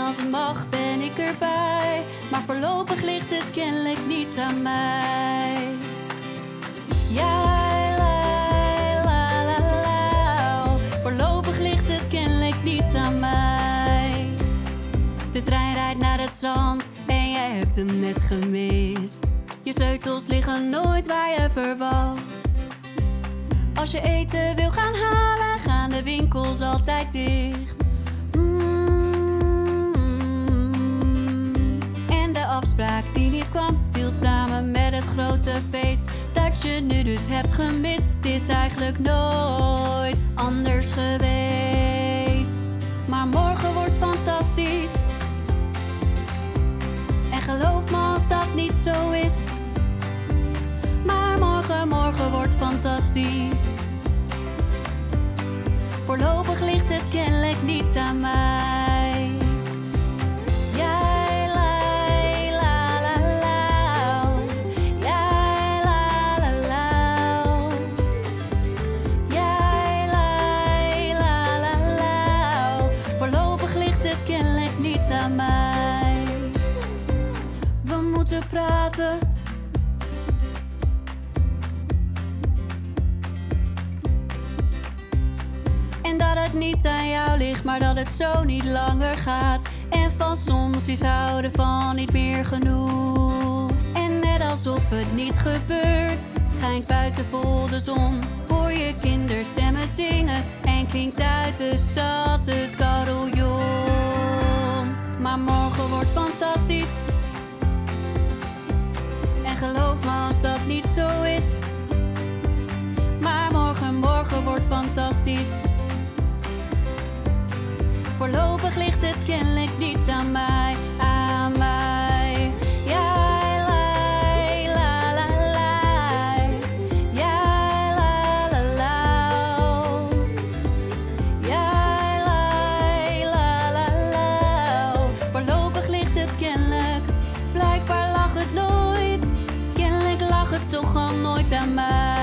als het mag ben ik erbij. Maar voorlopig ligt het kennelijk niet aan mij. Jij, la, la, la, la. Voorlopig ligt het kennelijk niet aan mij. De trein rijdt naar het strand en jij hebt hem net gemist. Je sleutels liggen nooit waar je verwacht. Als je eten wil gaan halen, gaan de winkels altijd dicht. En de afspraak die niet kwam, viel samen met het grote feest dat je nu dus hebt gemist. Het is eigenlijk nooit anders geweest. Maar morgen wordt fantastisch. En geloof me als dat niet zo is. Maar morgen wordt fantastisch. Voorlopig ligt het kennelijk niet aan mij. Jij, la, la, la, la. Jij, la, la, la. Jij, la, la, la. Voorlopig ligt het kennelijk niet aan mij. We moeten praten. En dat het niet aan jou ligt, maar dat het zo niet langer gaat. En van soms is houden van niet meer genoeg. En net alsof het niet gebeurt, schijnt buiten vol de zon. Hoor je kinderstemmen zingen en klinkt uit de stad het carillon. Maar morgen wordt fantastisch. En geloof me als dat niet zo is. Maar morgen wordt fantastisch. Voorlopig ligt het kennelijk niet aan mij, aan mij. Jij, la, la, la, la. Jij, la, la, la. Jij, la, la, la. Voorlopig ligt het kennelijk, blijkbaar lag het nooit. Kennelijk lag het toch al nooit aan mij.